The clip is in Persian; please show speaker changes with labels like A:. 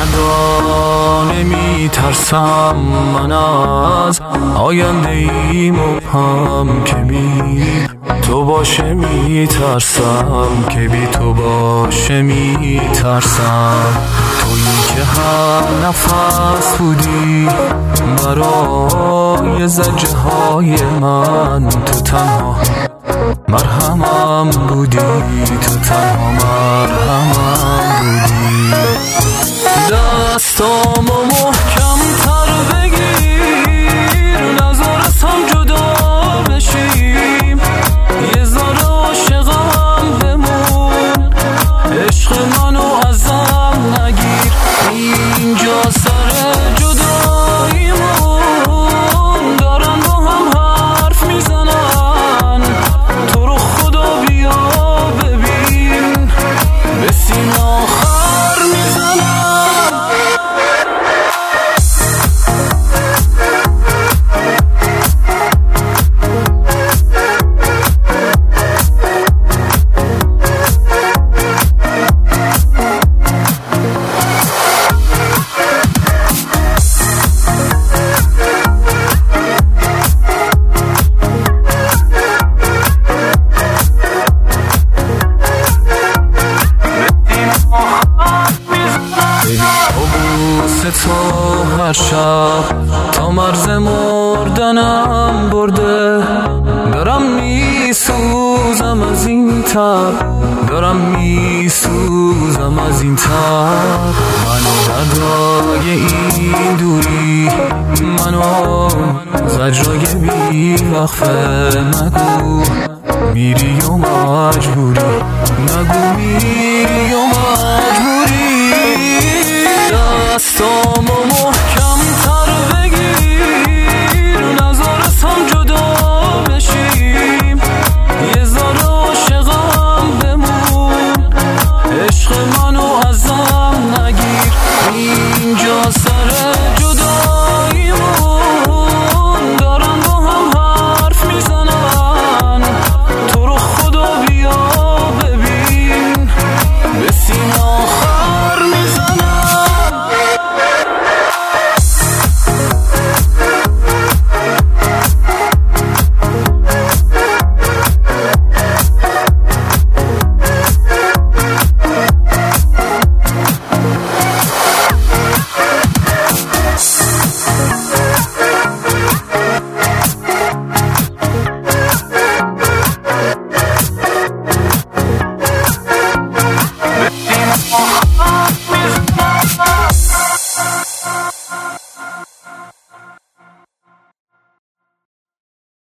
A: ندانه میترسم من از آینده ای مبهم که بی تو باشه میترسم که بی تو باشه میترسم تویی که هم نفس بودی برای زجه های من تو تنها مرهمم بودی تو تنها مرهمم بودی دستامو محکم تر بگیر نذار از هم جدا بشیم یه ذره عاشقم بمون عشق منو ازم نگیر اینجا سر جداییمون دارن با هم حرف میزنن تو رو خدا بیا ببین به سینه آخر میزنن تو هر شب تا مرز مردنم برده دارم میسوزم از این تب دارم میسوزم از این تب منو ندای این دوری منو زجرای بی وقفه نگو میری و مجبوری نگو میری و مجبوری